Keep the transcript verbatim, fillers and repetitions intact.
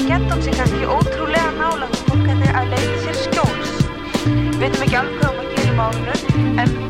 Armageddon sé kannski ótrúlega nálægt og fólk ætti að leita sér skjóls. Við veitum ekki alveg hvað um að gera í málinu, en